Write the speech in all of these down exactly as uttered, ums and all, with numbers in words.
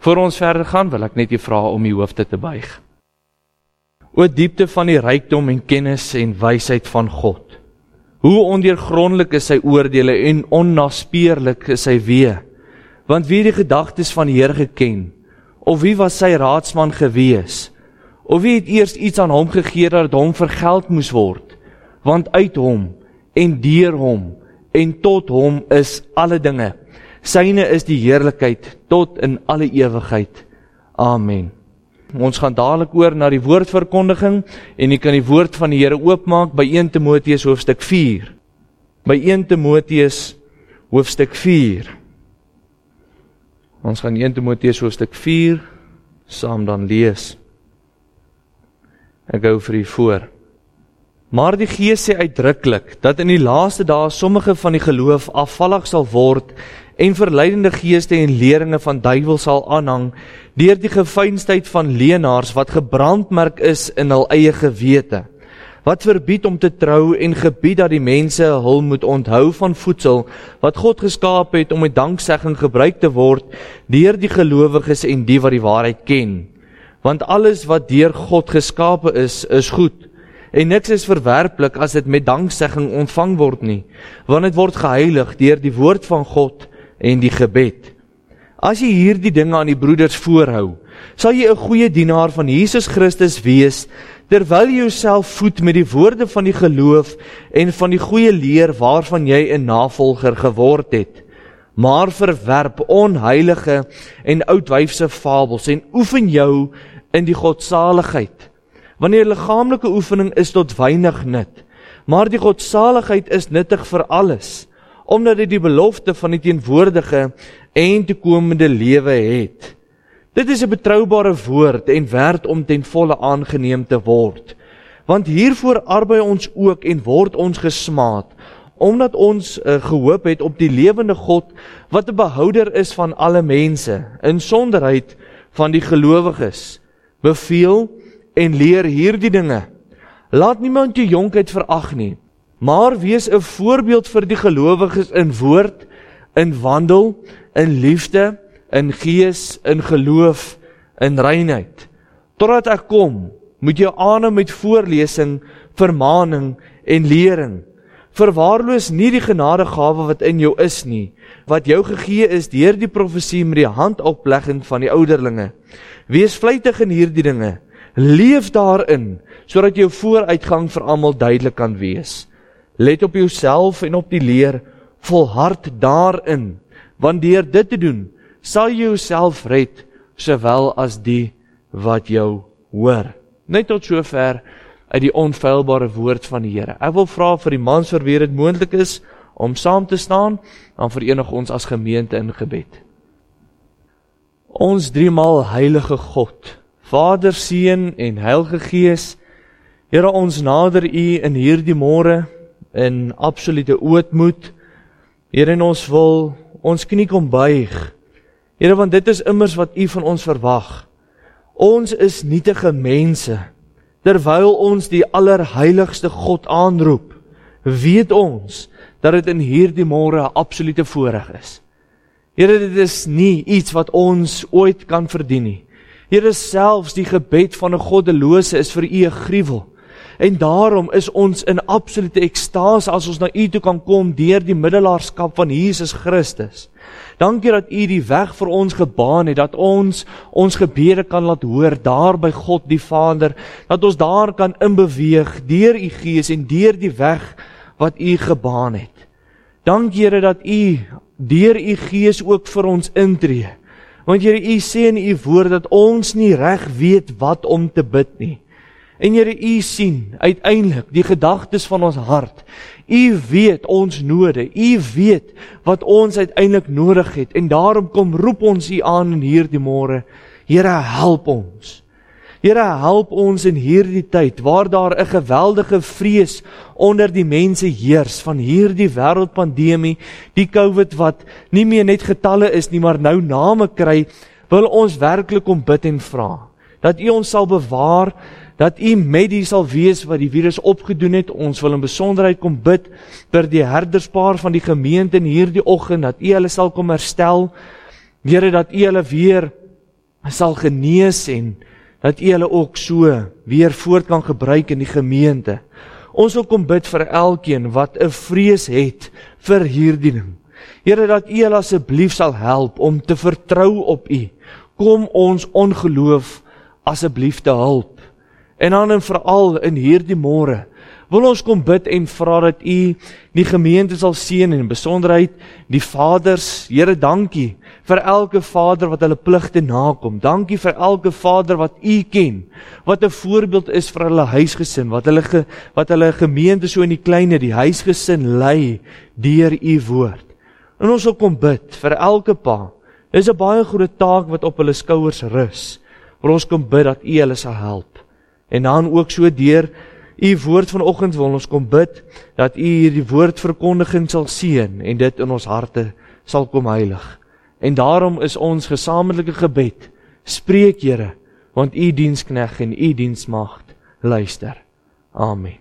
Voor ons verder gaan, wil ek net jy vra om die hoofde te buig. O diepte van die rykdom en kennis en wysheid van God. Hoe ondeurgrondelik is sy oordeele en onnaspeurlik is sy weë. Want wie die gedagtes van die Here geken, of wie was sy raadsman gewees, of wie het eers iets aan hom gegee dat hom vergeld moes word, want uit hom, en deur hom, en tot hom is alle dinge. Syne is die heerlikheid tot in alle ewigheid. Amen. Ons gaan dadelijk oor na die woordverkondiging, en jy kan die woord van die Here oopmaak by eerste Timoteus hoofstuk vier. By eerste Timoteus hoofstuk vier. Ons gaan eerste Timoteus hoofstuk vier saam dan lees. Ek hou vir u voor. Maar die Gees sê uitdruklik, dat in die laaste dae sommige van die geloof afvallig sal word, en verleidende geeste en leringe van duiwel sal aanhang, deur die gefeinstheid van leenaars, wat gebrandmerk is in hul eie gewete, wat verbied om te trou, en gebied dat die mense hul moet onthou van voedsel, wat God geskaap het om met danksegging gebruik te word, deur die gelowiges en die wat die waarheid ken. Want alles wat deur God geskape is, is goed, en niks is verwerplik as dit met danksegging ontvang word nie, want dit word geheilig deur die woord van God en die gebed. As jy hierdie dinge aan die broeders voorhou, sal jy 'n goeie dienaar van Jesus Christus wees, terwyl jy jouself voed met die woorde van die geloof en van die goeie leer waarvan jy 'n navolger geword het. Maar verwerp onheilige en oudwyfse fabels en oefen jou in die godsaligheid. Wanneer liggaamlike oefening is tot weinig nut, maar die godsaligheid is nuttig vir alles, omdat dit die belofte van die teenwoordige en toekomende lewe het. Dit is 'n betroubare woord en werd om ten volle aangeneem te word. Want hiervoor arbei ons ook en word ons gesmaad, omdat ons uh, gehoop het op die lewende God, wat 'n behouder is van alle mense, in sonderheid van die gelowiges. Beveel en leer hierdie dinge. Laat niemand jou jonkheid verag nie, maar wees 'n voorbeeld vir die gelowiges in woord, in wandel, in liefde, in gees, in geloof, in reinheid. Totdat ek kom, moet jy aanhou met voorlesing, vermaning en lering. Verwaarloos nie die genadegawe wat in jou is nie, wat jou gegee is deur die profesie met die handoplegging van die ouderlinge. Wees vlytig in hierdie dinge, leef daarin, sodat jou vooruitgang vir almal duidelik kan wees. Let op jouself en op die leer, volhard daarin, want deur dit te doen, sal jy jouself red, sowel as die wat jou hoor. Net tot sover uit die onfeilbare woord van die Here. Ek wil vra vir die mans vir wie dit moontlik is, om saam te staan, en verenig ons as gemeente in gebed. Ons driemaal heilige God, Vader, Seun en Heilige Gees, Here, ons nader U in hierdie môre, in absolute ootmoed. Here, en ons wil ons knie kom buig. Here, want dit is immers wat U van ons verwag. Ons is nietige mense, terwyl ons die allerheiligste God aanroep, weet ons, dat dit in hierdie môre 'n absolute voorreg is. Here, dit is nie iets wat ons ooit kan verdien nie. Here, selfs die gebed van 'n goddelose is vir U 'n gruwel. En daarom is ons in absolute ekstase as ons na U toe kan kom deur die middelaarskap van Jesus Christus. Dankie dat U die weg vir ons gebaan het, dat ons ons gebede kan laat hoor daar by God die Vader, dat ons daar kan inbeweeg deur U Gees en deur die weg wat U gebaan het. Dankie, Here, dat U deur U Gees ook vir ons intree. Want Here, U sê in U woord dat ons nie reg weet wat om te bid nie. En Here, U sien uiteindelik die gedagtes van ons hart. U weet ons node, U weet wat ons uiteindelik nodig het, en daarom kom roep ons U aan in hierdie môre. Here, help ons. Here, help ons in hierdie tyd, waar daar 'n geweldige vrees onder die mense heers, van hierdie wêreldpandemie, die COVID wat nie meer net getalle is nie, maar nou name kry, wil ons werklik om bid en vra, dat U ons sal bewaar, dat U met die sal wees wat die virus opgedoen het. Ons wil in besonderheid kom bid vir die herderspaar van die gemeente in hierdie oggend, dat U hulle sal kom herstel. Here, dat U hulle weer sal genees en dat U hulle ook so weer voort kan gebruik in die gemeente. Ons wil kom bid vir elkeen wat 'n vrees het vir hierdie ding. Here, dat U hulle asseblief sal help om te vertrou op U. Kom ons ongeloof asseblief te help. En dan en veral in hierdie môre wil ons kom bid en vra dat U die gemeente sal seën en in besonderheid die vaders. Here, dankie vir elke vader wat hulle pligte nakom. Dankie vir elke vader wat U ken, wat 'n voorbeeld is vir hulle huisgesin, wat hulle ge, wat hulle gemeente so in die kleine, die huisgesin lei deur U woord. En ons wil kom bid vir elke pa. Dis 'n baie groot taak wat op hulle skouers rus. Waar ons kom bid dat U hulle sal help. En dan ook so deur U woord vanoggend wil ons kom bid dat U hierdie woordverkondiging sal seën en dit in ons harte sal kom heilig. En daarom is ons gesamentlike gebed: spreek Here, want U diensknegt en U diensmagd luister. Amen.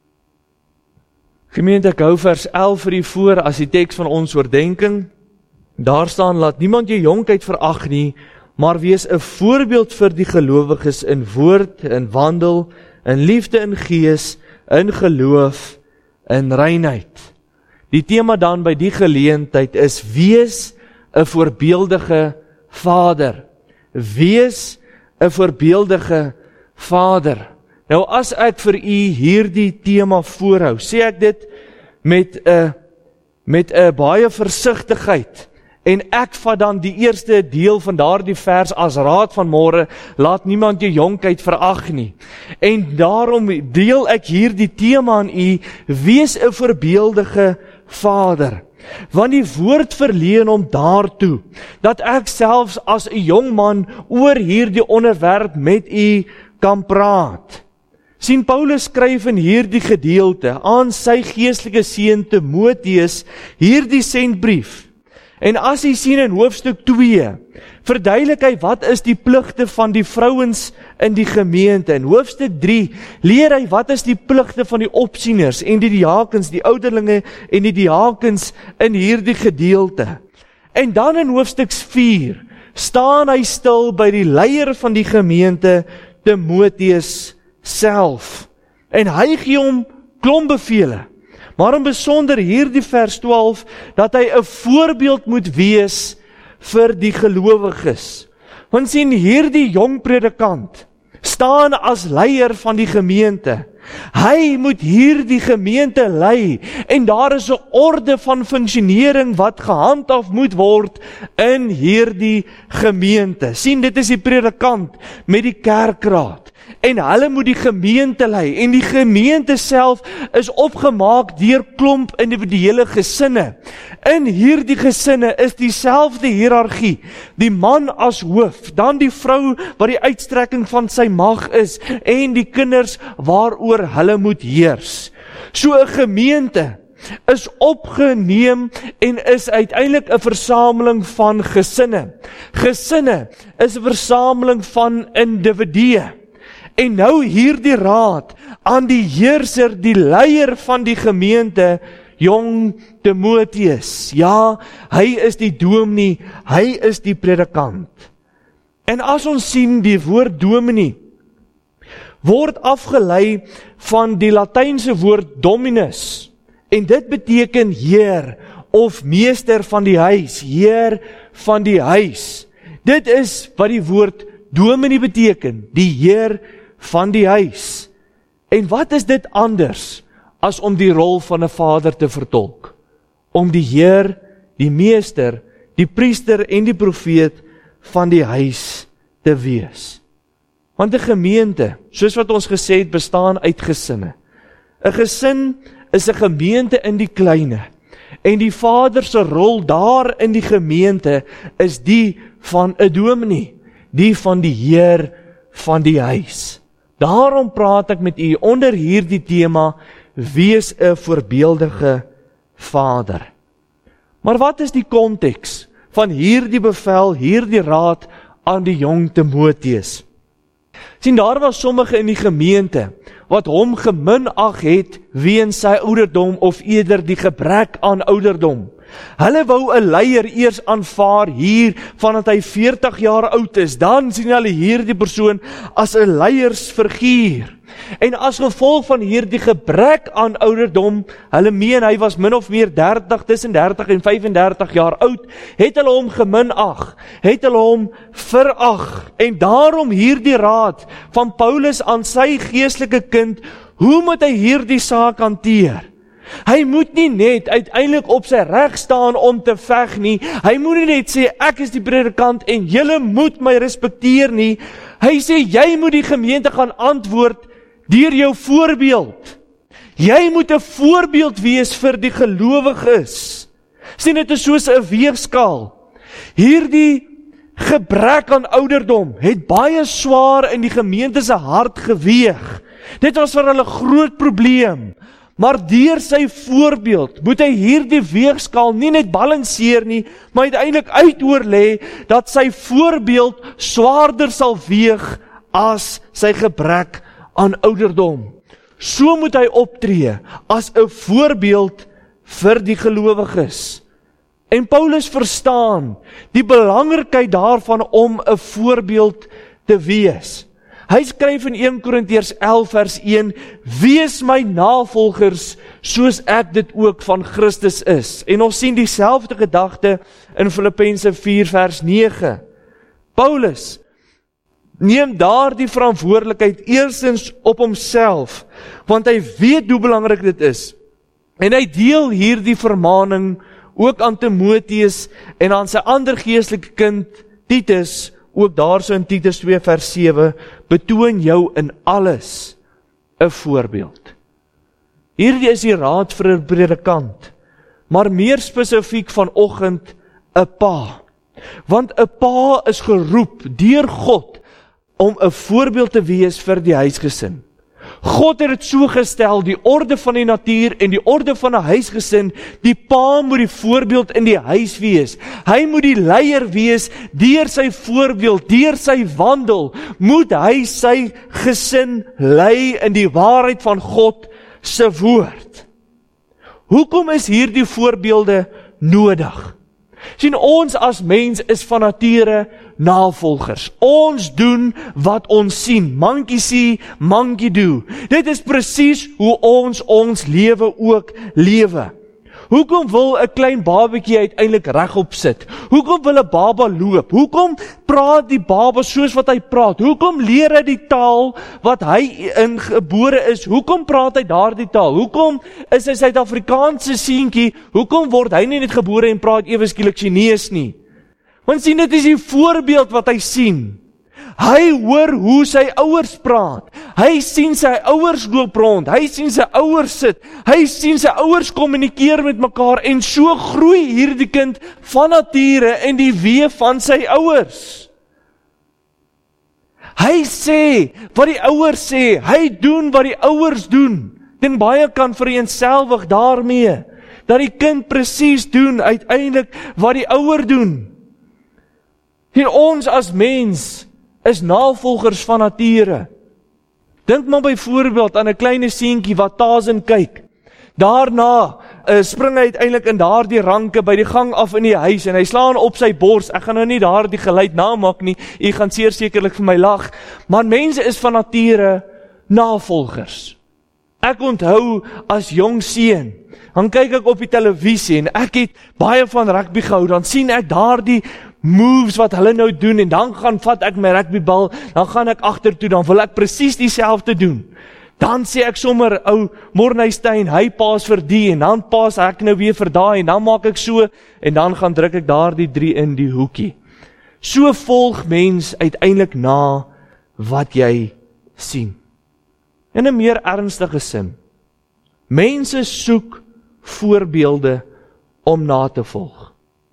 Gemeente, ek hou vers elf vir U voor as die teks van ons oordenking. Daar staan: laat niemand jou jonkheid verag nie, maar wees 'n voorbeeld vir die gelowiges in woord, in wandel, in liefde, in gees, in geloof, in reinheid. Die tema dan by die geleentheid is: wees 'n voorbeeldige vader. Wees 'n voorbeeldige vader. Nou as ek vir U hierdie tema voorhou, sê ek dit met 'n met 'n baie versigtigheid. En ek vat dan die eerste deel van daardie vers as raad van môre: laat niemand jou jonkheid verag nie. En daarom deel ek hierdie tema aan U: wees 'n voorbeeldige vader. Want die woord verleen om daartoe dat ek selfs as 'n jong man oor hierdie onderwerp met U kan praat. Sien, Paulus skryf in hierdie gedeelte aan sy geestelike seun Timoteus hierdie sendbrief. En as jy sien in hoofstuk twee, verduidelik hy wat is die pligte van die vrouens in die gemeente. In hoofstuk drie leer hy wat is die pligte van die opsieners en die diakens, die ouderlinge en die diakens in hierdie gedeelte. En dan in hoofstuk vier staan hy stil by die leier van die gemeente, Timoteus self. En hy gee hom klomp bevele. Maar in besonder hierdie vers twaalf, dat hy 'n voorbeeld moet wees vir die gelowiges. Want sien, hierdie jong predikant staan as leier van die gemeente. Hy moet hierdie gemeente lei en daar is 'n orde van funksionering wat gehandhaaf moet word in hierdie gemeente. Sien, dit is die predikant met die kerkraad. En hulle moet die gemeente lei. En die gemeente self is opgemaak deur klomp individuele gesinne. In hierdie gesinne is dieselfde hiërargie. Die man as hoof, dan die vrou wat die uitstrekking van sy mag is, en die kinders waaroor hulle moet heers. So 'n gemeente is opgeneem en is uiteindelik 'n versameling van gesinne. Gesinne is 'n versameling van individue. En nou hierdie raad aan die heerser, die leier van die gemeente, jong Timoteus. Ja, hy is die dominee, hy is die predikant. En as ons sien die woord dominee, word afgelei van die Latynse woord dominus. En dit beteken heer of meester van die huis, heer van die huis. Dit is wat die woord dominee beteken, die heer van die huis. En wat is dit anders as om die rol van 'n vader te vertolk? Om die heer, die meester, die priester en die profeet van die huis te wees. Want 'n gemeente, soos wat ons gesê het, bestaan uit gesinne. 'n Gesin is 'n gemeente in die kleine. En die vader se rol daar in die gemeente is die van 'n dominee, die van die heer van die huis. Daarom praat ek met u onder hierdie tema, wees 'n voorbeeldige vader. Maar wat is die konteks van hierdie bevel, hierdie raad aan die jong Timoteus? Sien, daar was sommige in die gemeente wat hom geminag het weens sy ouderdom of eerder die gebrek aan ouderdom. Hulle wou 'n leier eers aanvaar hier, vandat hy veertig jaar oud is, dan sien hulle hierdie persoon as 'n leiersfiguur. En as gevolg van hierdie gebrek aan ouderdom, hulle meen hy was min of meer dertig, tussen dertig en vyf en dertig jaar oud, het hulle hom geminag, het hulle hom verag, en daarom hierdie raad van Paulus aan sy geestelike kind, hoe moet hy hierdie saak hanteer? Hy moet nie net uiteindelik op sy reg staan om te veg nie, hy moet nie net sê, ek is die predikant en julle moet my respekteer nie, hy sê, jy moet die gemeente gaan antwoord deur jou voorbeeld. Jy moet 'n voorbeeld wees vir die gelowiges. Sien, dit is soos 'n weegskaal. Hierdie gebrek aan ouderdom het baie swaar in die gemeente se hart geweeg. Dit was vir hulle groot probleem. Maar deur sy voorbeeld moet hy hierdie weegskaal nie net balanseer nie, maar uiteindelik uitoorlê dat sy voorbeeld swaarder sal weeg as sy gebrek aan ouderdom. So moet hy optree as 'n voorbeeld vir die gelowiges. En Paulus verstaan die belangrikheid daarvan om 'n voorbeeld te wees. Hy skryf in Eerste Korintiërs elf vers een, wees my navolgers soos ek dit ook van Christus is. En ons sien dieselfde gedagte in Filippense vier vers nege. Paulus neem daar die verantwoordelikheid eerstens op homself, want hy weet hoe belangrik dit is. En hy deel hierdie vermaning ook aan Timoteus en aan sy ander geestelike kind Titus, ook daarso in Titus twee vers sewe, betoon jou in alles 'n voorbeeld. Hierdie is die raad vir 'n predikant, maar meer spesifiek vanoggend 'n pa. Want 'n pa is geroep deur God om 'n voorbeeld te wees vir die huisgesin. God het dit so gestel, die orde van die natuur en die orde van 'n huisgesin, die pa moet die voorbeeld in die huis wees. Hy moet die leier wees, deur sy voorbeeld, deur sy wandel, moet hy sy gesin lei in die waarheid van God se woord. Hoekom is hierdie voorbeelde nodig? Sien, ons as mens is van nature navolgers. Ons doen wat ons sien. Monkey see, monkey do. Dit is presies hoe ons ons lewe ook lewe. Hoekom wil 'n klein babatjie uiteindelik regop sit? Hoekom wil 'n baba loop? Hoekom praat die baba soos wat hy praat? Hoekom leer hy die taal wat hy ingebore is? Hoekom praat hy daardie taal? Hoekom is hy Suid-Afrikaanse seentjie? Hoekom word hy nie net gebore en praat ewe skielik Chinees nie? Want sien, dit is die voorbeeld wat hy sien. Hy hoor hoe sy ouers praat. Hy sien sy ouers loop rond. Hy sien sy ouers sit. Hy sien sy ouers kommunikeer met mekaar en so groei hierdie kind van nature in die weë van sy ouers. Hy sê wat die ouers sê. Hy doen wat die ouers doen. En baie kan vereenselwig daarmee dat die kind presies doen uiteindelik wat die ouer doen. En ons as mens is navolgers van nature. Dink maar byvoorbeeld aan 'n klein seentjie wat Tarzan kyk. Daarna uh, spring hy uiteindelik in daardie ranke by die gang af in die huis en hy slaan op sy bors. Ek gaan nou nie daardie geluid namaak nie. U gaan seker sekerlik vir my lag. Maar mense is van nature navolgers. Ek onthou as jong seun, dan kyk ek op die televisie en ek het baie van rugby gehou. Dan sien ek daardie moves wat hulle nou doen en dan gaan vat ek my rugbybal, dan gaan ek agtertoe, dan wil ek presies dieselfde doen. Dan sê ek sommer, ou Morney Steyn, hy paas vir die en dan paas ek nou weer vir daai en dan maak ek so en dan gaan druk ek daardie drie in die hoekie. So volg mens uiteindelik na wat jy sien. In 'n meer ernstige sin. Mense soek voorbeelde om na te volg.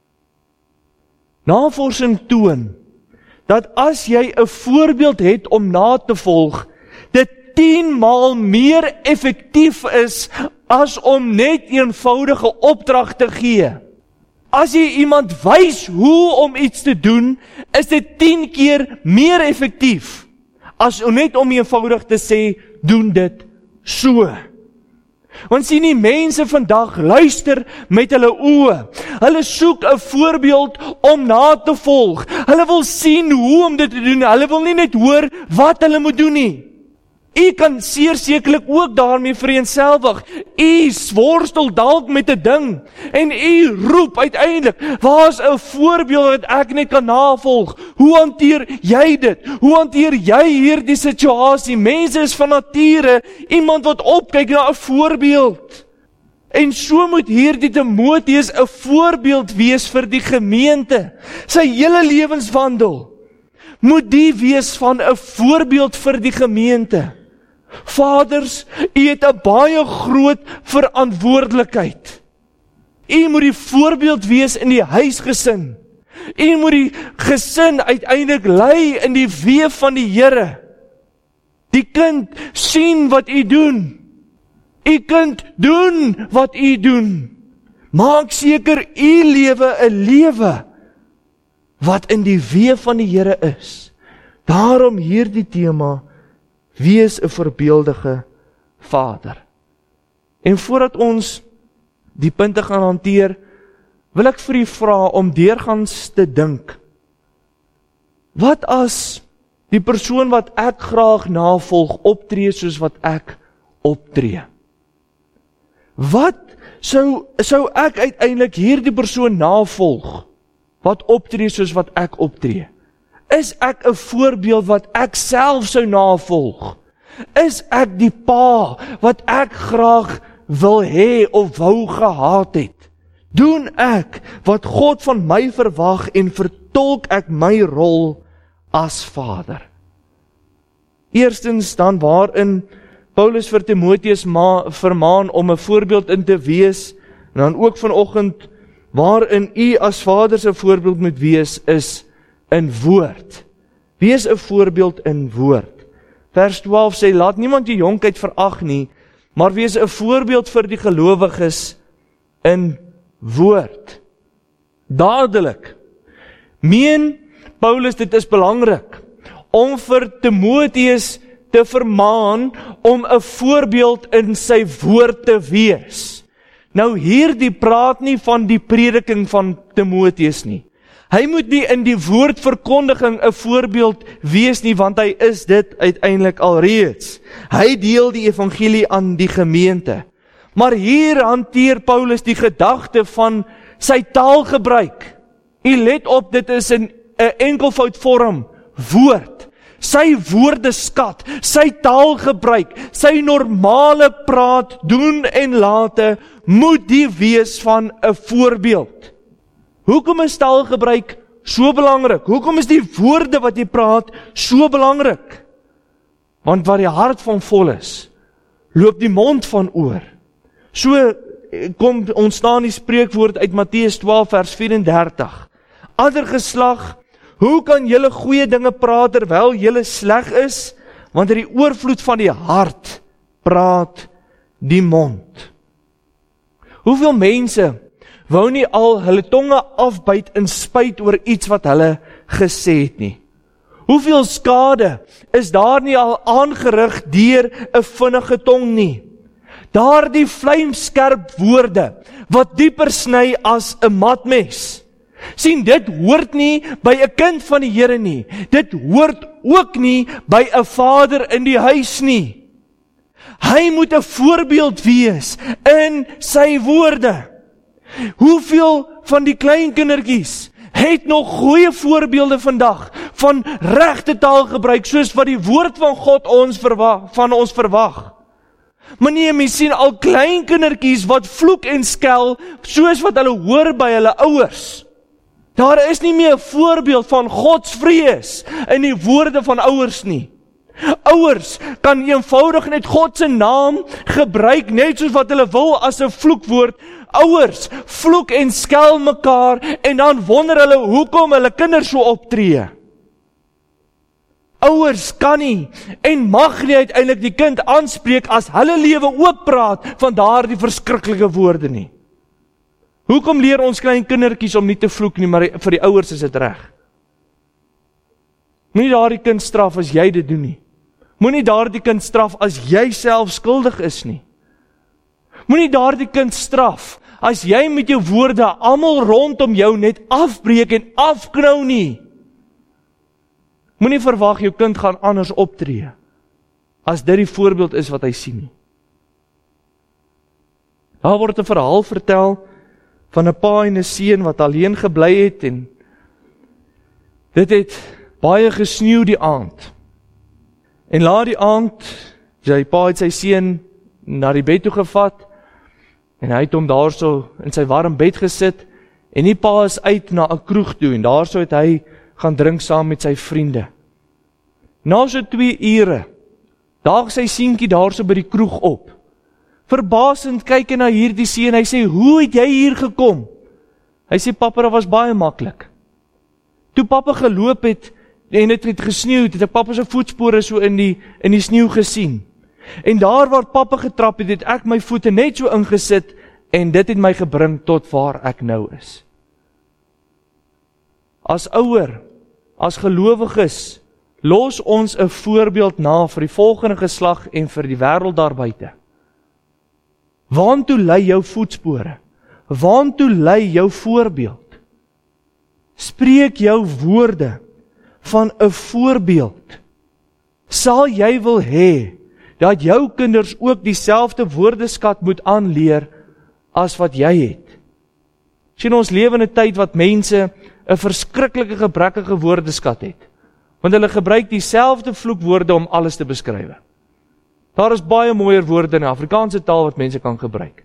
Navorsing toon dat as jy 'n voorbeeld het om na te volg, dit tien maal meer effektief is as om net eenvoudige opdrag te gee. As jy iemand wys hoe om iets te doen, is dit tien keer meer effektief as net om eenvoudig te sê, doen dit so. Want sien die mense vandag luister met hulle oë. Hulle soek 'n voorbeeld om na te volg. Hulle wil sien hoe om dit te doen. Hulle wil nie net hoor wat hulle moet doen nie. U kan seer sekerlik ook daarmee vereenselwig. U worstel dalk met 'n ding en u roep uiteindelik, waar is 'n voorbeeld wat ek net kan navolg? Hoe hanteer jy dit? Hoe hanteer jy hierdie situasie? Mense is van nature iemand wat opkyk na 'n voorbeeld. En so moet hierdie Timoteus 'n voorbeeld wees vir die gemeente. Sy hele lewenswandel moet die wees van 'n voorbeeld vir die gemeente. Vaders, u het 'n baie groot verantwoordelikheid. U moet die voorbeeld wees in die huisgesin. U moet die gesin uiteindelik lei in die weë van die Here. Die kind sien wat u doen. U kind doen wat u doen. Maak seker u lewe 'n lewe wat in die weë van die Here is. Daarom hierdie tema, wees 'n voorbeeldige vader. En voordat ons die punte gaan hanteer, wil ek vir u vra om deurgangs te dink. Wat as die persoon wat ek graag navolg optree soos wat ek optree? Wat sou sou ek uiteindelik hierdie persoon navolg wat optree soos wat ek optree? Is ek 'n voorbeeld wat ek self sou navolg? Is ek die pa wat ek graag wil hê of wou gehad het? Doen ek wat God van my verwag en vertolk ek my rol as vader? Eerstens dan waarin Paulus vir Timoteus ma, vermaan om 'n voorbeeld in te wees, en dan ook vanoggend waarin u as vaders 'n voorbeeld moet wees, is in woord. Wees 'n voorbeeld in woord. Vers twaalf sê, laat niemand die jonkheid verag nie, maar wees 'n voorbeeld vir die gelowiges in woord. Dadelik meen Paulus dit is belangrik om vir Timoteus te vermaan om 'n voorbeeld in sy woord te wees. Nou hierdie praat nie van die prediking van Timoteus nie. Hy moet nie in die woordverkondiging 'n voorbeeld wees nie, want hy is dit uiteindelik alreeds. Hy deel die evangelie aan die gemeente. Maar hier hanteer Paulus die gedagte van sy taalgebruik. U let op, dit is in 'n enkelvoud vorm, woord. Sy woordeskat, sy taalgebruik, sy normale praat, doen en late, moet die wees van 'n voorbeeld. Hoekom is taalgebruik so belangrik? Hoekom is die woorde wat jy praat so belangrik? Want waar die hart van vol is, loop die mond van oor. So kom ontstaan die spreekwoord uit Matteus twaalf vers vyf en dertig. Ander geslag, hoe kan julle goeie dinge praat terwyl julle sleg is? Want uit die oorvloed van die hart praat die mond. Hoeveel mense wou nie al hulle tonge afbyt in spyt oor iets wat hulle gesê het nie? Hoeveel skade is daar nie al aangerig deur 'n vinnige tong nie? Daardie vlijmskerp woorde wat dieper sny as 'n matmes. Sien, dit hoort nie by 'n kind van die Here nie. Dit hoort ook nie by 'n vader in die huis nie. Hy moet 'n voorbeeld wees in sy woorde. Hoeveel van die klein kindertjies het nog goeie voorbeelde vandag van regte taalgebruik soos wat die woord van God ons verwag, van ons verwag? Maar nee, mens sien al klein kindertjies wat vloek en skel soos wat hulle hoor by hulle ouers. Daar is nie meer 'n voorbeeld van godsvrees in die woorde van ouers nie. Ouers kan eenvoudig net God se naam gebruik net soos wat hulle wil as 'n vloekwoord. Ouers vloek en skel mekaar en dan wonder hulle hoekom hulle kinders so optree. Ouers kan nie en mag nie uiteindelik die kind aanspreek as hulle lewe ooppraat van daardie verskriklike woorde nie. Hoekom leer ons klein kindertjies om nie te vloek nie, maar vir die ouers is dit reg? Moenie daardie kind straf as jy dit doen nie. Moenie daardie kind straf as jy self skuldig is nie. Moenie daardie kind straf, as jy met jou woorde almal rondom jou net afbreek en afknou nie. Moenie verwag jou kind gaan anders optree, as dit die voorbeeld is wat hy sien nie. Daar word 'n verhaal vertel van 'n pa en 'n seun wat alleen gebly het en dit het baie gesneeu die aand. En laat die aand, sy pa het sy seun na die bed toe gevat en hy het hom daarso in sy warm bed gesit en die pa is uit na 'n kroeg toe en daarso het hy gaan drink saam met sy vriende. Na so twee ure daag sy seentjie daarso by die kroeg op. Verbasend kyk hy na hierdie seun, hy sê, hoe het jy hier gekom? Hy sê, pappa, dit was baie maklik. Toe pappa geloop het, en het het gesneeu, het ek pappa se voetspore so in die, in die sneeu gesien. En daar waar pappa getrap het, het ek my voete net so ingesit, en dit het my gebring tot waar ek nou is. As ouer, as gelowiges, los ons 'n voorbeeld na vir die volgende geslag en vir die wêreld daar buite. Waantoe lei jou voetspore? Waantoe lei jou voorbeeld? Spreek jou woorde van 'n voorbeeld. Sal jy wil hê dat jou kinders ook dieselfde woordeskat moet aanleer as wat jy het? Sien, ons lewe in 'n tyd wat mense 'n verskriklike gebrekkige woordeskat het, want hulle gebruik dieselfde vloekwoorde om alles te beskryf. Daar is baie mooier woorde in die Afrikaanse taal wat mense kan gebruik.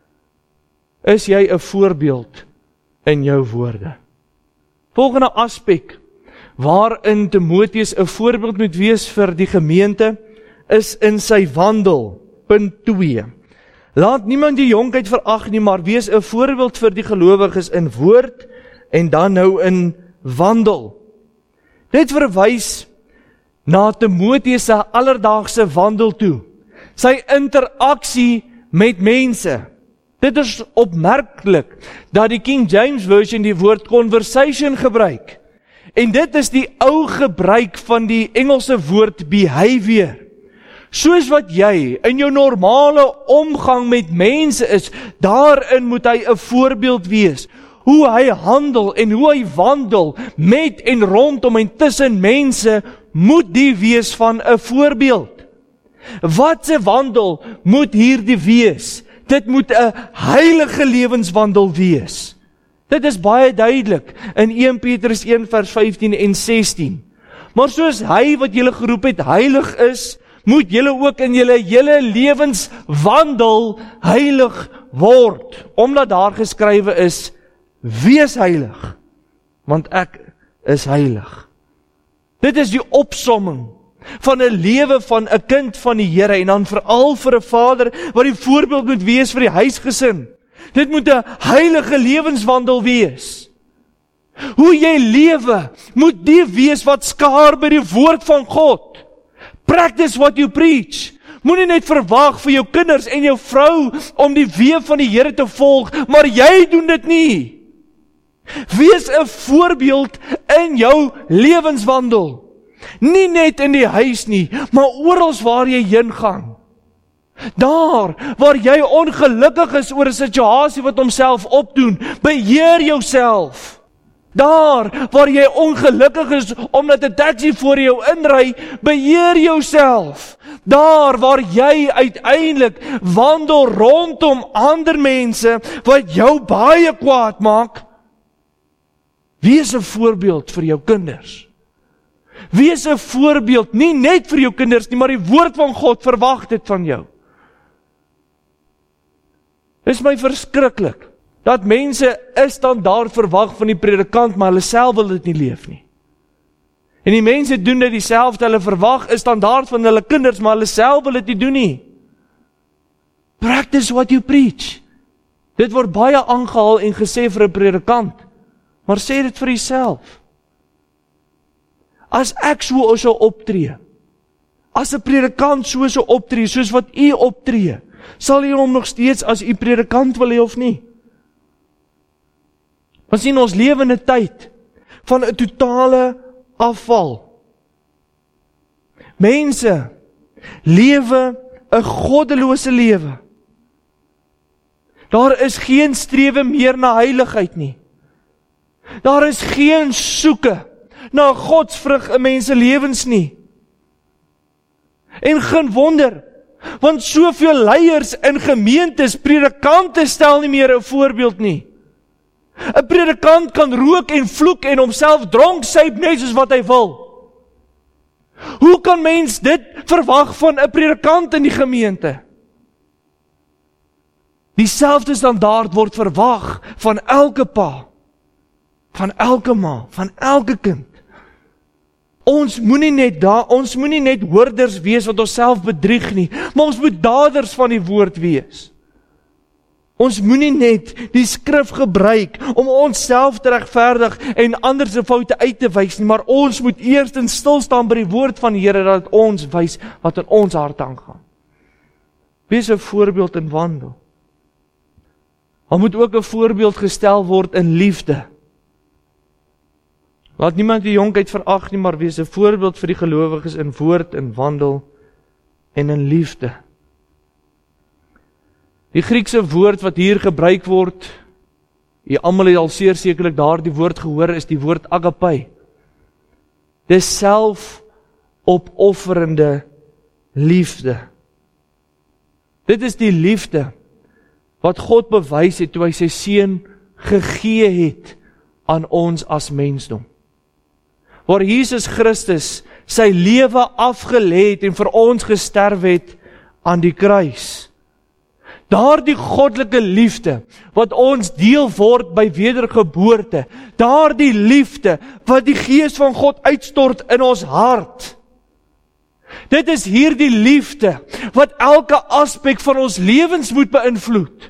Is jy 'n voorbeeld in jou woorde? Volgende aspek waarin Timoteus 'n voorbeeld moet wees vir die gemeente is in sy wandel. Punt twee. Laat niemand die jonkheid verag nie, maar wees 'n voorbeeld vir die gelowiges in woord en dan nou in wandel. Dit verwys na Timoteus se alledaagse wandel toe, sy interaksie met mense. Dit is opmerklik dat die King James Version die woord conversation gebruik. En dit is die ou gebruik van die Engelse woord behavior. Soos wat jy in jou normale omgang met mense is, daarin moet hy 'n voorbeeld wees. Hoe hy handel en hoe hy wandel met en rondom en tussen mense, moet die wees van 'n voorbeeld. Wat se wandel moet hierdie wees? Dit moet 'n heilige lewenswandel wees. Dit is baie duidelik in Eerste Petrus een vers vyftien en sestien. Maar soos hy wat julle geroep het heilig is, moet julle ook in julle hele lewenswandel heilig word, omdat daar geskrywe is, wees heilig, want ek is heilig. Dit is die opsomming van 'n lewe van 'n kind van die Here, en dan veral vir 'n vader wat die voorbeeld moet wees vir die huisgesin. Dit moet 'n heilige lewenswandel wees. Hoe jy lewe, moet die wees wat skaar by die woord van God. Practice what you preach. Moenie net verwag vir jou kinders en jou vrou om die weë van die Here te volg, maar jy doen dit nie. Wees 'n voorbeeld in jou lewenswandel. Nie net in die huis nie, maar oral waar jy heen gaan. Daar waar jy ongelukkig is oor 'n situasie wat homself opdoen, beheer jouself. Daar waar jy ongelukkig is omdat 'n taxi voor jou inry, beheer jouself. Daar waar jy uiteindelik wandel rondom ander mense wat jou baie kwaad maak, wees 'n voorbeeld vir jou kinders. Wees 'n voorbeeld, nie net vir jou kinders nie, maar die woord van God verwag dit van jou. Dit is my verskriklik, dat mense 'n standaard verwag van die predikant, maar hulle self wil dit nie leef nie. En die mense doen dit dieselfde, hulle verwag 'n standaard van hulle kinders, maar hulle self wil dit nie doen nie. Practice what you preach. Dit word baie aangehaal en gesê vir 'n predikant, maar sê dit vir jouself. As ek so sou optree, as 'n predikant so sou optree, soos wat u optree, sal u hom nog steeds as u predikant wil hê of nie? Ons sien ons lewe in 'n tyd van 'n totale afval. Mense lewe 'n goddelose lewe. Daar is geen strewe meer na heiligheid nie. Daar is geen soeke na godsvrug in mense lewens nie. En geen wonder, want soveel leiers in gemeentes, predikante stel nie meer 'n voorbeeld nie. 'n Predikant kan rook en vloek en homself dronk suip net soos wat hy wil. Hoe kan mens dit verwag van 'n predikant in die gemeente? Dieselfde standaard word verwag van elke pa, van elke ma, van elke kind. Ons moenie net daar, ons moenie net hoorders wees wat onsself bedrieg nie, maar ons moet daders van die woord wees. Ons moenie net die skrif gebruik om onsself te regverdig en ander se foute uit te wys nie, maar ons moet eers stil staan by die woord van die Here dat ons wys wat in ons hart aangaan. Wees 'n voorbeeld in wandel. Daar moet ook 'n voorbeeld gestel word in liefde. Laat niemand die jonkheid verag nie, maar wees 'n voorbeeld vir die gelowiges in woord, in wandel en in liefde. Die Griekse woord wat hier gebruik word, jy almal het al seer sekerlik daardie woord gehoor, is die woord agape. Dis selfopofferende liefde. Dit is die liefde wat God bewys het toe hy sy seun gegee het aan ons as mensdom. Waar Jesus Christus sy lewe afgelê het en vir ons gesterf het aan die kruis. Daardie goddelike liefde wat ons deel word by wedergeboorte, daardie liefde wat die Gees van God uitstort in ons hart. Dit is hierdie liefde wat elke aspek van ons lewens moet beïnvloed.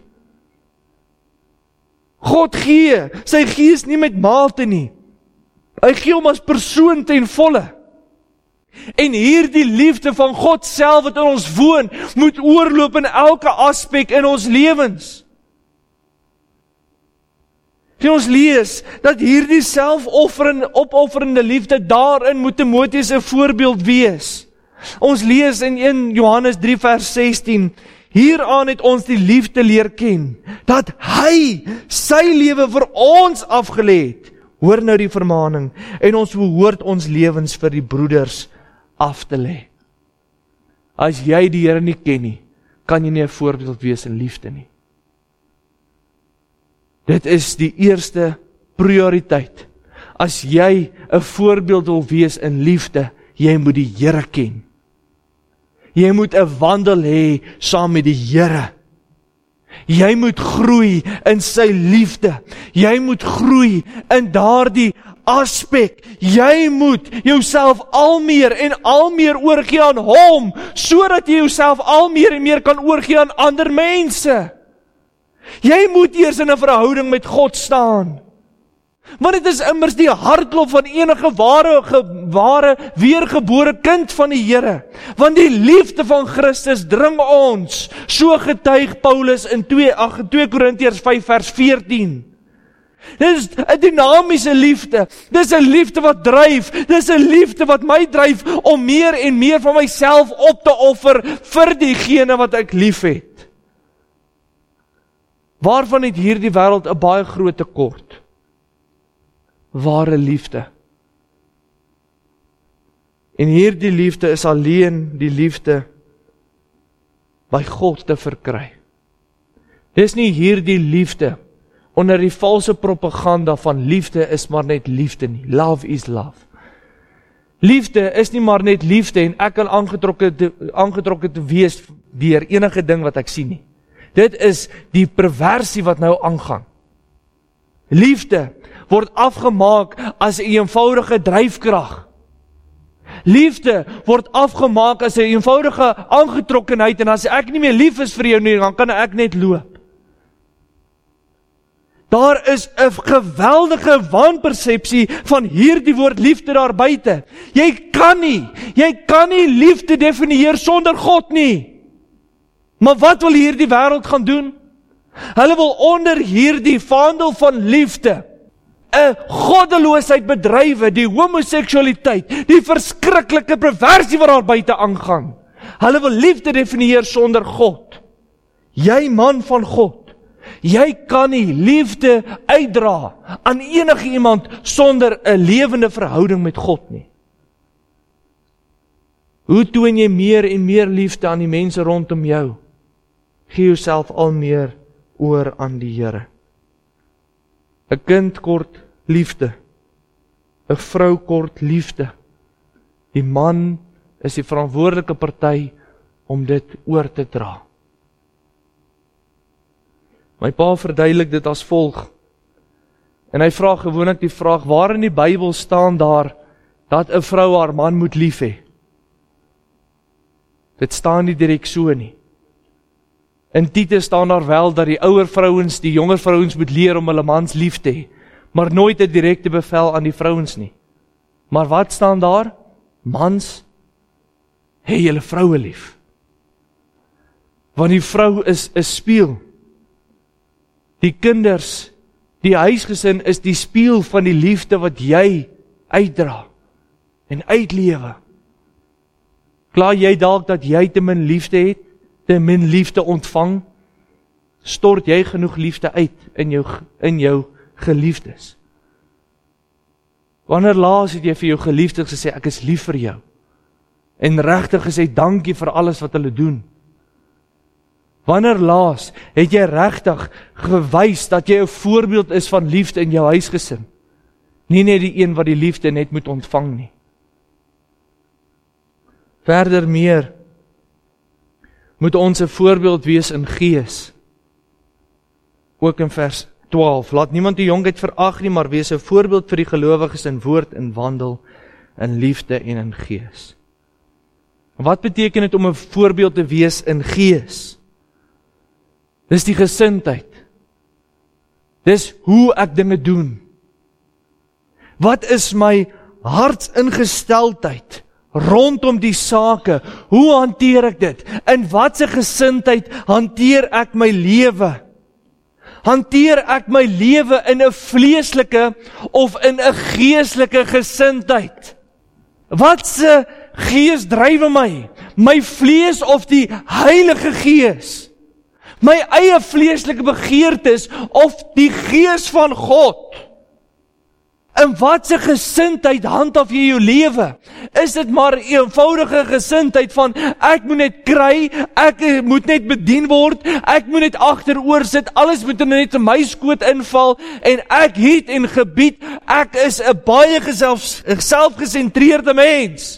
God gee sy Gees nie met mate nie. Hy gee hom as persoon ten volle. En hierdie liefde van God self wat in ons woon, moet oorloop in elke aspek in ons lewens. En ons lees dat hierdie selfofferende, opofferende liefde daarin moet Timoteus 'n voorbeeld wees. Ons lees in eerste Johannes drie vers sestien, hieraan het ons die liefde leer ken, dat hy sy lewe vir ons afgelê het. Hoor nou die vermaning, en ons behoort ons lewens vir die broeders af te lê. As jy die Here nie ken nie, kan jy nie 'n voorbeeld wees in liefde nie. Dit is die eerste prioriteit. As jy 'n voorbeeld wil wees in liefde, jy moet die Here ken. Jy moet 'n wandel hê saam met die Here. Jy moet groei in sy liefde. Jy moet groei in daardie aspek. Jy moet jouself al meer en al meer oorgee aan hom, sodat jy jouself al meer en meer kan oorgee aan ander mense. Jy moet eers in 'n verhouding met God staan. Want dit is immers die hartklop van enige ware, ge, ware weergebore kind van die Here. Want die liefde van Christus dring ons, so getuig Paulus in twee Korintiërs vyf vers veertien. Dit is 'n dinamiese liefde. Dit is 'n liefde wat dryf. Dit is 'n liefde wat my dryf om meer en meer van myself op te offer vir diegene wat ek liefhet. Waarvan het hierdie wêreld 'n baie groot tekort? Ware liefde. En hierdie liefde is alleen die liefde by God te verkry. Dis nie hierdie liefde onder die valse propaganda van liefde is maar net liefde nie. Love is love. Liefde is nie maar net liefde en ek kan aangetrokke te, aangetrokke te wees deur enige ding wat ek sien nie. Dit is die perversie wat nou aangaan. Liefde word afgemaak as 'n eenvoudige dryfkrag. Liefde word afgemaak as 'n eenvoudige aangetrokkenheid en as ek nie meer lief is vir jou nie, dan kan ek net loop. Daar is 'n geweldige wanpersepsie van hierdie woord liefde daar buite. Jy kan nie, jy kan nie liefde definieer sonder God nie. Maar wat wil hierdie wêreld gaan doen? Hulle wil onder hierdie vaandel van liefde 'n goddeloosheid bedrywe, die homoseksualiteit, die verskriklike perversie wat daar buite aangaan. Hulle wil liefde definieer sonder God. Jy man van God, Jy kan nie liefde uitdra aan enige iemand sonder 'n lewende verhouding met God nie. Hoe toon jy meer en meer liefde aan die mense rondom jou? Gee jouself al meer oor aan die Here. 'n kind kort liefde. 'n vrou kort liefde. Die man is die verantwoordelike party om dit oor te dra. My pa verduidelik dit as volg. En hy vra gewoonlik die vraag, waar in die Bybel staan daar dat 'n vrou haar man moet lief hê? Dit staan nie direk so nie. In Titus staan daar wel dat die ouer vrouens, die jonger vrouens moet leer om hulle mans lief te hê, maar nooit 'n direkte bevel aan die vrouens nie. Maar wat staan daar? Mans, hê julle vroue lief. Want die vrou is 'n spieël. Die kinders, die huisgesin is die spieël van die liefde wat jy uitdra en uitlewe. Kla jy dalk dat jy te min liefde het, te min liefde ontvang? Stort jy genoeg liefde uit in jou, in jou geliefdes? Wanneer laas het jy vir jou geliefdes gesê, ek is lief vir jou? En regtig gesê, dankie vir alles wat hulle doen? Wanneer laas het jy regtig gewys dat jy 'n voorbeeld is van liefde in jou huisgesin? Nie net die een wat die liefde net moet ontvang nie. Verder meer moet ons 'n voorbeeld wees in gees. Ook in vers twaalf. Laat niemand die jonkheid verag nie, maar wees 'n voorbeeld vir die gelowiges in woord en wandel, in liefde en in gees. Wat beteken dit om 'n voorbeeld te wees in gees? Dis die gesindheid. Dis hoe ek dinge doen. Wat is my hartsingesteldheid rondom die sake? Hoe hanteer ek dit? In watse gesindheid hanteer ek my lewe? Hanteer ek my lewe in 'n vleeslike of in 'n geestelike gesindheid? Watse gees drywe my? My vlees of die Heilige Gees? My eie vleeslike begeertes of die Gees van God? In watse gesindheid handhaaf jy jou lewe? Is dit maar 'n eenvoudige gesindheid van ek moet net kry, ek moet net bedien word, ek moet net agteroor sit, alles moet net in my skoot inval en ek het en gebied, ek is 'n baie selfgesentreerde mens.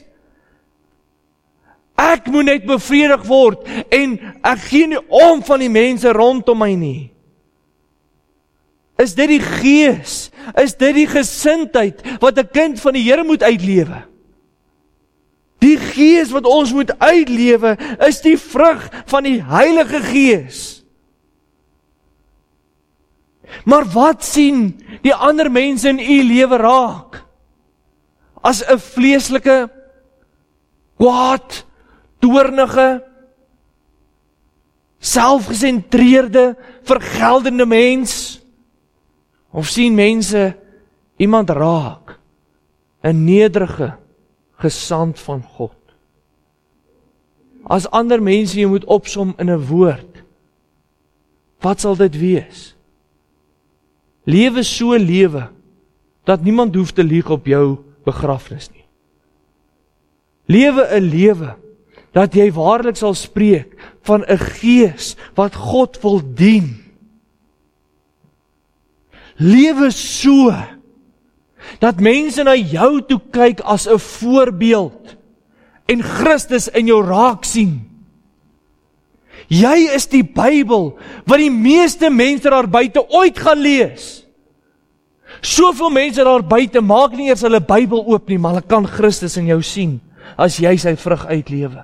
Ek moet net bevredig word en ek gee nie om van die mense rondom my nie. Is dit die gees? Is dit die gesindheid wat 'n kind van die Here moet uitlewe? Die gees wat ons moet uitlewe is die vrug van die Heilige Gees. Maar wat sien die ander mense in u lewe raak? As 'n vleeslike, kwaad, toornige, selfgesentreerde, vergeldende mens? Of sien mense iemand raak, 'n nederige gesand van God? As ander mense jy moet opsom in 'n woord, wat sal dit wees? Lewe so lewe, dat niemand hoef te lieg op jou begrafnis nie. Lewe 'n lewe, dat jy waarlik sal spreek van 'n gees wat God wil dien. Lewe so, dat mense na jou toe kyk as 'n voorbeeld en Christus in jou raak sien. Jy is die Bybel wat die meeste mense daar buite ooit gaan lees. Soveel mense daar buite maak nie eers hulle Bybel oop nie, maar hulle kan Christus in jou sien as jy sy vrug uitlewe.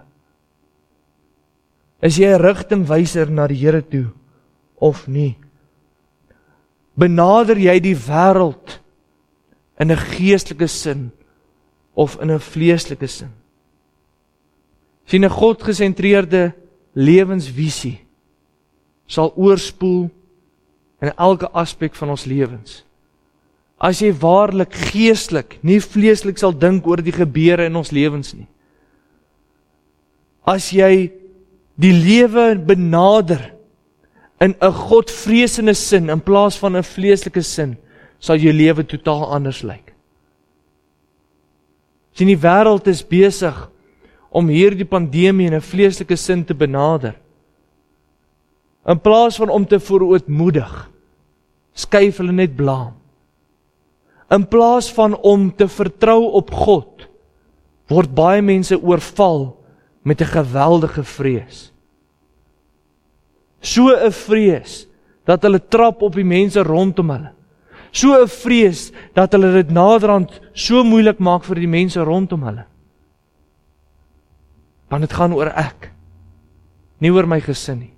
Is jy 'n rigtingwyser na die Here toe of nie? Benader jy die wêreld in 'n geestelike sin of in 'n vleeslike sin? Sien, 'n God-gesentreerde lewensvisie sal oorspoel in elke aspek van ons lewens. As jy waarlik geestelik, nie vleeslik sal dink oor die gebeure in ons lewens nie. As jy die lewe benader in 'n godvreesende sin, in plaas van 'n vleeslike sin, sal jou lewe totaal anders lyk. Sien, die wêreld is besig om hierdie pandemie in 'n vleeslike sin te benader. In plaas van om te verootmoedig, skuif hulle net blaam. In plaas van om te vertrou op God, word baie mense oorval met 'n geweldige vrees. So 'n vrees, dat hulle trap op die mense rondom hulle. So 'n vrees, dat hulle dit naderhand so moeilik maak vir die mense rondom hulle. Want dit gaan oor ek, nie oor my gesin nie.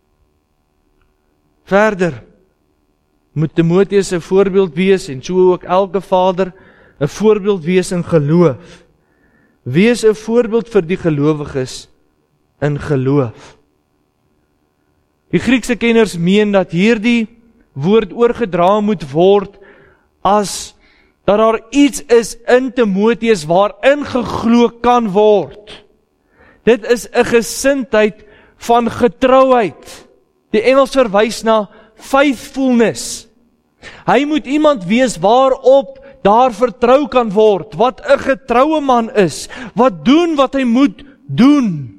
Verder, moet Timoteus 'n voorbeeld wees, en so ook elke vader 'n voorbeeld wees in geloof. Wees 'n voorbeeld vir die gelowiges in geloof. Die Griekse kenners meen dat hierdie woord oorgedra moet word as dat daar iets is in Timoteus waarin geglo kan word. Dit is 'n gesindheid van getrouheid. Die Engels verwys na faithfulness. Hy moet iemand wees waarop daar vertrou kan word, wat 'n getroue man is, wat doen wat hy moet doen.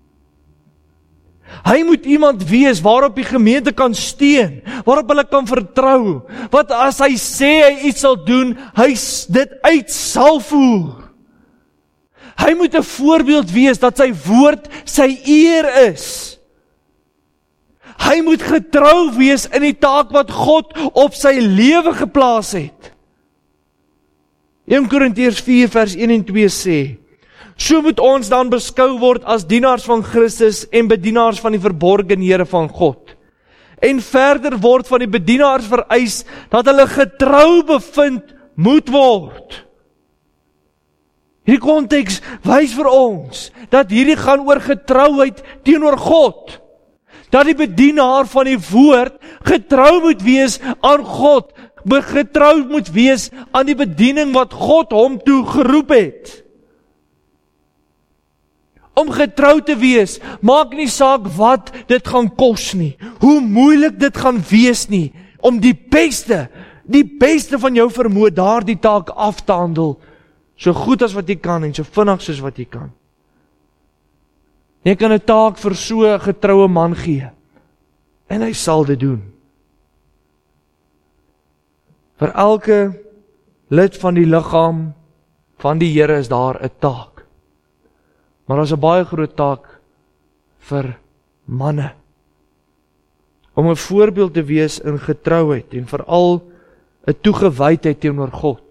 Hy moet iemand wees waarop die gemeente kan steun, waarop hulle kan vertrou, wat as hy sê hy iets sal doen, hy dit uit sal voer. Hy moet 'n voorbeeld wees dat sy woord sy eer is. Hy moet getrou wees in die taak wat God op sy lewe geplaas het. Eerste Korintiërs vier vers een en twee sê, so moet ons dan beskou word as dienaars van Christus en bedienaars van die verborgenhede van God. En verder word van die bedienaars vereis dat hulle getrou bevind moet word. Hierdie konteks wys vir ons dat hierdie gaan oor getrouheid teenoor God. Dat die bedienaar van die woord getrou moet wees aan God, getrou moet wees aan die bediening wat God hom toe geroep het. Om getrou te wees, maak nie saak wat dit gaan kos nie, hoe moeilik dit gaan wees nie, om die beste, die beste van jou vermoë daardie taak af te handel, so goed as wat jy kan en so vinnig soos wat jy kan. Jy kan 'n taak vir so 'n getroue man gee, en hy sal dit doen. Vir elke lid van die liggaam van die Here is daar 'n taak. Maar daar is 'n baie groot taak vir manne. Om 'n voorbeeld te wees in getrouheid en veral 'n toegewydheid teenoor God.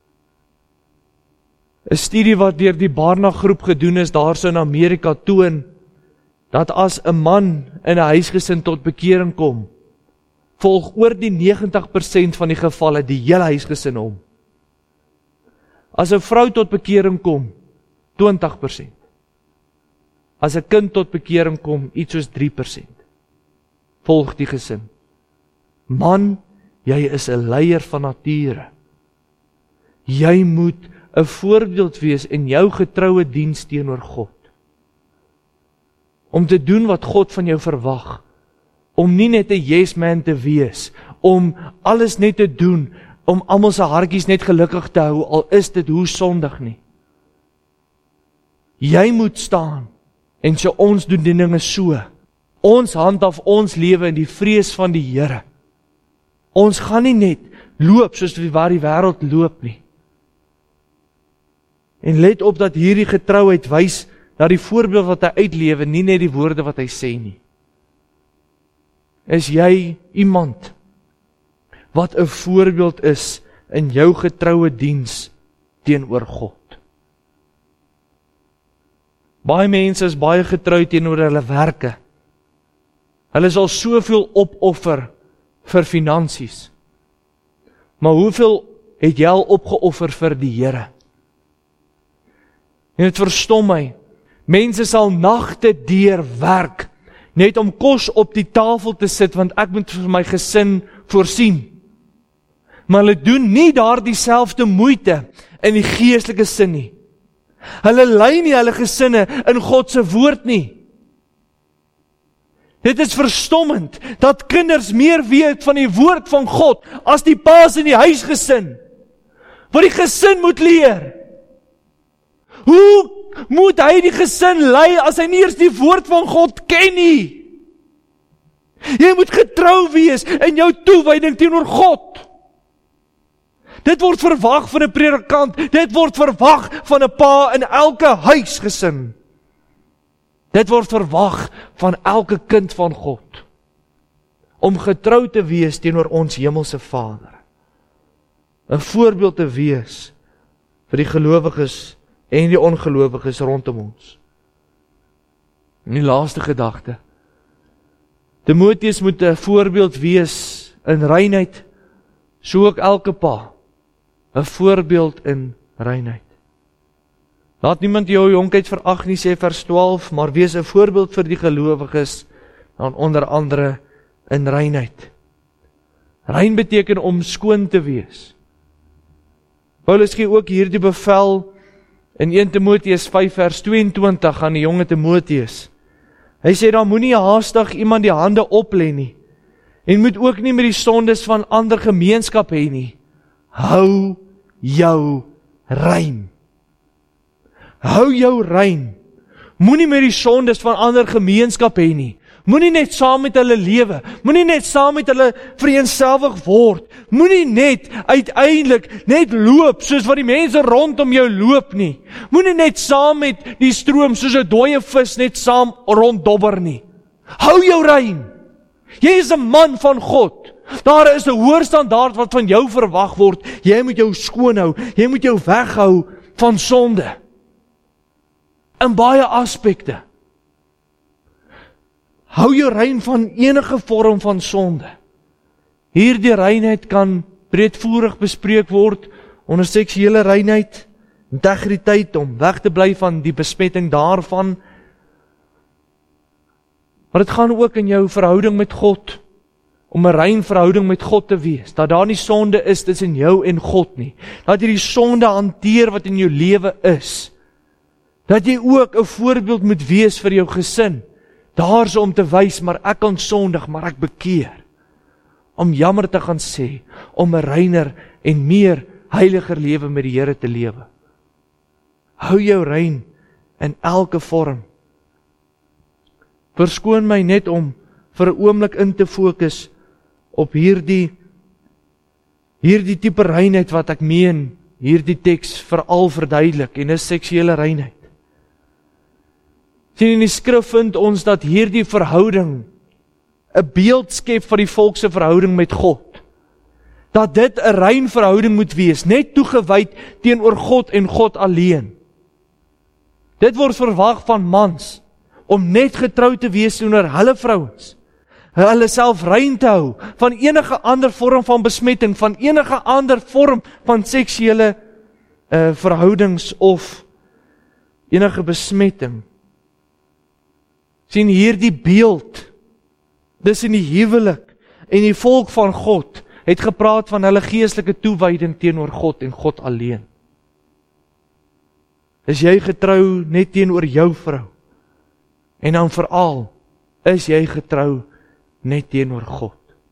'n Studie wat deur die Barna groep gedoen is daarso in Amerika toon dat as 'n man in 'n huisgesin tot bekering kom, volg oor die negentig persent van die gevalle die hele huisgesin hom. As 'n vrou tot bekering kom, twintig persent. As 'n kind tot bekering kom, iets soos drie persent. Volg die gesin. Man, jy is 'n leier van nature. Jy moet 'n voorbeeld wees in jou getroue diens teenoor God. Om te doen wat God van jou verwag. Om nie net 'n yes man te wees, om alles net te doen, om almal se hartjies net gelukkig te hou, al is dit hoe sondig nie. Jy moet staan, en so ons doen die dinge so. Ons handhaaf ons lewe in die vrees van die Here. Ons gaan nie net loop soos waar die wêreld loop nie. En let op dat hierdie getrouheid wys dat die voorbeeld wat hy uitlewe, nie net die woorde wat hy sê nie. Is jy iemand wat 'n voorbeeld is in jou getroue diens teenoor God? Baie mense is baie getrou teenoor hulle werke. Hulle sal soveel opoffer vir finansies. Maar hoeveel het jy al opgeoffer vir die Here? En dit verstom my. Mense sal nagte deur werk, net om kos op die tafel te sit, want ek moet vir my gesin voorsien. Maar hulle doen nie daar dieselfde moeite in die geestelike sin nie. Hulle lei nie hulle gesinne in God se woord nie. Dit is verstommend, dat kinders meer weet van die woord van God, as die paas in die huisgesin, wat die gesin moet leer. Hoe moet hy die gesin lei, as hy nie eers die woord van God ken nie? Jy moet getrou wees in jou toewyding teenoor God. Dit word verwag van 'n predikant, dit word verwag van 'n pa in elke huisgesin. Dit word verwag van elke kind van God, om getrou te wees teenoor ons hemelse Vader. 'n Voorbeeld te wees vir die gelowiges en die ongelowiges rondom ons. En die laaste gedagte. Timoteus moet 'n voorbeeld wees in reinheid, so ook elke pa 'n voorbeeld in reinheid. Laat niemand jou jonkheid verag nie, sê vers twaalf, maar wees 'n voorbeeld vir die gelowiges, dan onder andere in reinheid. Rein beteken om skoon te wees. Paulus gee ook hierdie bevel in eerste Timoteus vyf vers tweeëntwintig aan die jonge Timoteus. Hy sê, dan moenie haastig iemand die hande oplê nie, en moet ook nie met die sondes van ander gemeenskap hê nie. Hou jou rein. Hou jou rein. Moenie met die sondes van ander gemeenskap hê nie. Moenie net saam met hulle lewe. Moenie net saam met hulle vereenselwig word. Moenie net uiteindelik net loop soos wat die mense rondom jou loop nie. Moenie net saam met die stroom soos 'n dooie vis net saam ronddobber nie. Hou jou rein. Jy is 'n man van God. Daar is 'n hoër standaard wat van jou verwag word. Jy moet jou skoon hou. Jy moet jou weghou van sonde. In baie aspekte. Hou jou rein van enige vorm van sonde. Hierdie reinheid kan breedvoerig bespreek word onder seksuele reinheid, integriteit om weg te bly van die besmetting daarvan. Maar dit gaan ook in jou verhouding met God, om 'n rein verhouding met God te wees, dat daar nie sonde is tussen jou en God nie, dat jy die sonde hanteer wat in jou lewe is, dat jy ook 'n voorbeeld moet wees vir jou gesin, daar so om te wys, maar ek kan sondig, maar ek bekeer, om jammer te gaan sê, om 'n reiner en meer heiliger lewe met die Here te lewe. Hou jou rein in elke vorm. Verskoon my net om vir 'n oomblik in te fokus op hierdie hierdie tipe reinheid wat ek meen, hierdie teks veral verduidelik, en is seksuele reinheid. Sien, in die skrif vind ons dat hierdie verhouding 'n beeld skep van die volk se verhouding met God. Dat dit 'n rein verhouding moet wees, net toegewyd teenoor God en God alleen. Dit word verwag van mans, om net getrou te wees teenoor hulle vrouens, hulle self rein te hou van enige ander vorm van besmetting, van enige ander vorm van seksuele uh, verhoudings of enige besmetting. Sien hierdie beeld, dis in die huwelik en die volk van God, het gepraat van hulle geestelike toewyding teenoor God en God alleen. Is jy getrou net teenoor jou vrou? En dan veral, is jy getrou net teenoor God?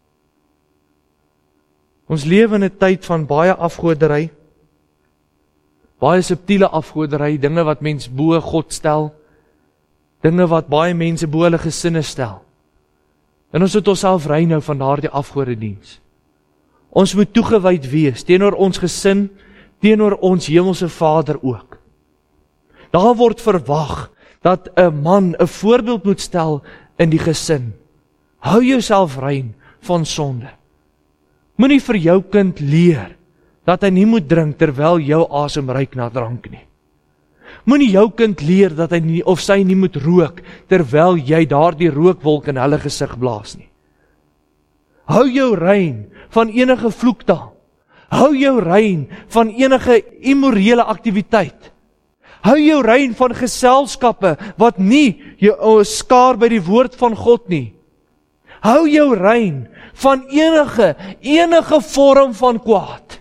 Ons lewe in 'n tyd van baie afgoderry, baie subtiele afgoderry, dinge wat mens bo God stel, dinge wat baie mense bo hulle gesinne stel. En ons moet onsself rein hou van daardie afgodediens. Ons moet toegewyd wees teenoor ons gesin, teenoor ons hemelse Vader ook. Daar word verwag dat 'n man 'n voorbeeld moet stel in die gesin. Hou jouself rein van sonde. Moenie vir jou kind leer dat hy nie moet drink terwyl jou asem ruik na drank nie. Moenie jou kind leer dat hy nie of sy nie moet rook terwyl jy daardie rookwolk in hulle gesig blaas nie. Hou jou rein van enige vloektaal. Hou jou rein van enige immorele aktiwiteit. Hou jou rein van geselskappe wat nie jou skaar by die woord van God nie. Hou jou rein van enige, enige vorm van kwaad.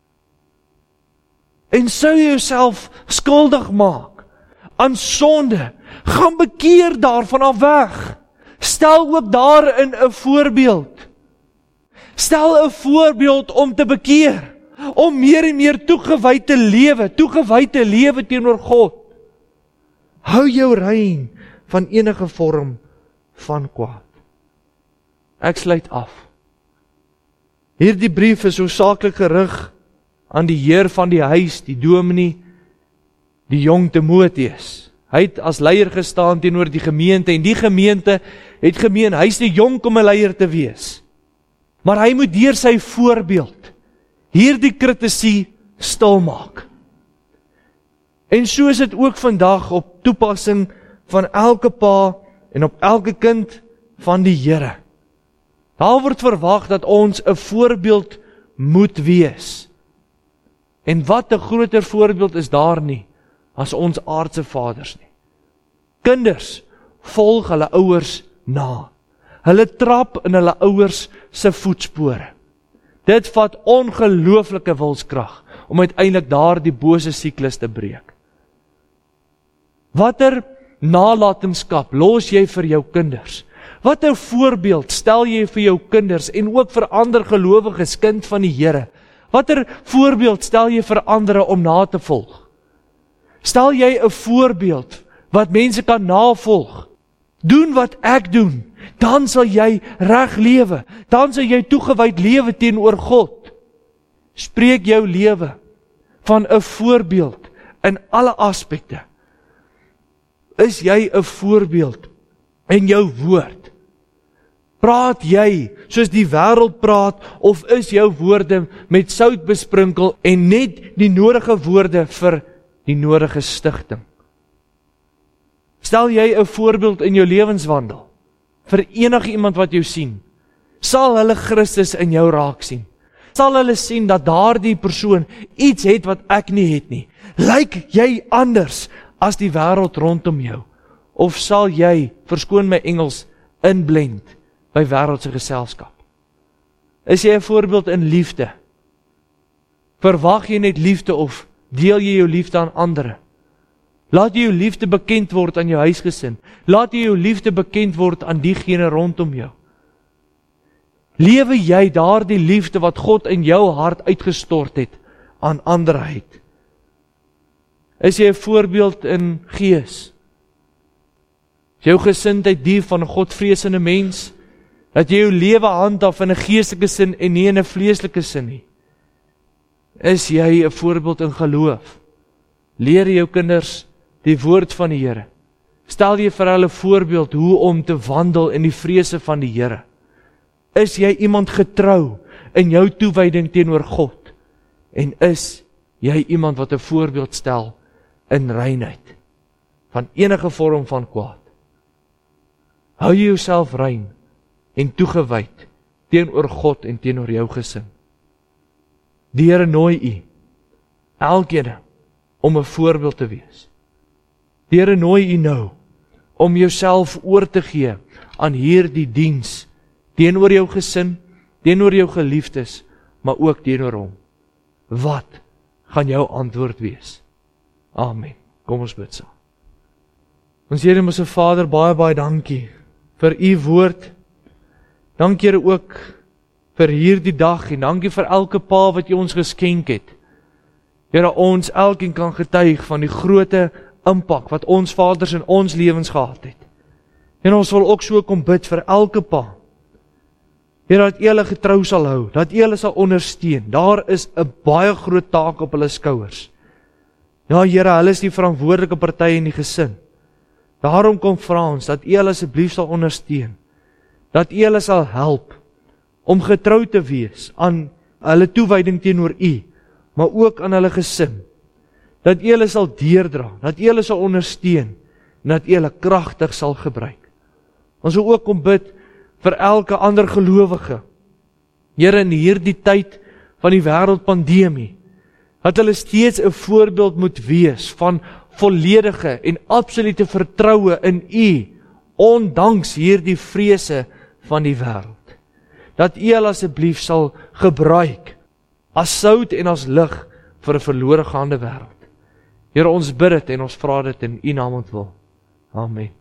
En sou jy jouself skuldig maak aan sonde, gaan bekeer daarvan af weg. Stel ook daarin 'n voorbeeld. Stel 'n voorbeeld om te bekeer, om meer en meer toegewy te lewe, toegewy te lewe teenoor God. Hou jou rein van enige vorm van kwaad. Ek sluit af. Hierdie brief is hoofsaaklik gerig aan die heer van die huis, die dominee, die jong Timoteus. Hy het as leier gestaan teenoor die gemeente, en die gemeente het gemeen, hy is te jonk om 'n leier te wees. Maar hy moet deur sy voorbeeld hierdie kritisie stilmaak. En so is dit ook vandag op toepassing van elke pa en op elke kind van die Here. Daar word verwag dat ons 'n voorbeeld moet wees. En wat 'n groter voorbeeld is daar nie as ons aardse vaders nie. Kinders volg hulle ouers na. Hulle trap in hulle ouers se voetspore. Dit vat ongelooflike wilskrag om uiteindelik daardie bose siklus te breek. Watter nalatenskap los jy vir jou kinders? Wat 'n voorbeeld stel jy vir jou kinders en ook vir ander gelowiges, kind van die Here? Watter voorbeeld stel jy vir ander om na te volg? Stel jy 'n voorbeeld wat mense kan navolg? Doen wat ek doen, dan sal jy reg lewe. Dan sal jy toegewyd lewe teenoor God. Spreek jou lewe van 'n voorbeeld in alle aspekte. Is jy 'n voorbeeld in jou woord? Praat jy soos die wêreld praat, of is jou woorde met sout besprinkel en net die nodige woorde vir die nodige stigting? Stel jy 'n voorbeeld in jou lewenswandel vir enige iemand wat jou sien? Sal hulle Christus in jou raak sien? Sal hulle sien dat daardie persoon iets het wat ek nie het nie? Lyk jy anders as die wêreld rondom jou? Of sal jy, verskoon my Engels, inblend by wêreldse geselskap? Is jy 'n voorbeeld in liefde? Verwag jy net liefde of deel jy jou liefde aan ander? Laat jy jou liefde bekend word aan jou huisgesin. Laat jy jou liefde bekend word aan diegene rondom jou. Lewe jy daardie liefde wat God in jou hart uitgestort het aan ander uit? Is jy 'n voorbeeld in gees? Is jou gesindheid die van 'n godvreesende mens? Dat jy jou lewe handhaaf in 'n geestelike sin en nie in 'n vleeslike sin nie? Is jy 'n voorbeeld in geloof? Leer jou kinders die woord van die Here. Stel jy vir hulle voorbeeld hoe om te wandel in die vrese van die Here. Is jy iemand getrou in jou toewyding teenoor God? En is jy iemand wat 'n voorbeeld stel in reinheid van enige vorm van kwaad? Hou jy jouself rein en toegewyd teenoor God en teenoor jou gesin? Die Here nooi u, elkeen, om 'n voorbeeld te wees. Die Here nooi u nou om jouself oor te gee aan hierdie diens teenoor jou gesin, teenoor jou geliefdes, maar ook teenoor hom. Wat gaan jou antwoord wees? Amen. Kom ons bid saam. Ons Here, ons Vader, baie baie dankie vir u woord. Dankie Here ook vir hierdie dag en dankie vir elke pa wat u ons geskenk het. Here, ons elkeen kan getuig van die groote impak wat ons vaders in ons lewens gehad het. En ons wil ook so kom bid vir elke pa. Here, dat u hulle getrou sal hou, dat u hulle sal ondersteun. Daar is 'n baie groot taak op hulle skouers. Ja Here, hulle is die verantwoordelike party in die gesin. Daarom kom vra ons dat u hulle asseblief sal ondersteun. Dat u hulle sal help om getrou te wees aan hulle toewyding teenoor u, maar ook aan hulle gesin. Dat u hulle sal deurdra, dat u hulle sal ondersteun, en dat u hulle kragtig sal gebruik. Ons wil ook kom bid vir elke ander gelowige. Here, in hierdie tyd van die wêreldpandemie, dat hulle steeds 'n voorbeeld moet wees van volledige en absolute vertroue in u, ondanks hierdie vrese van die wêreld. Dat u hulle asseblief sal gebruik as sout en as lig vir 'n verlore gaande wêreld. Here, ons bid dit en ons vra dit in u naam ontwil. Amen.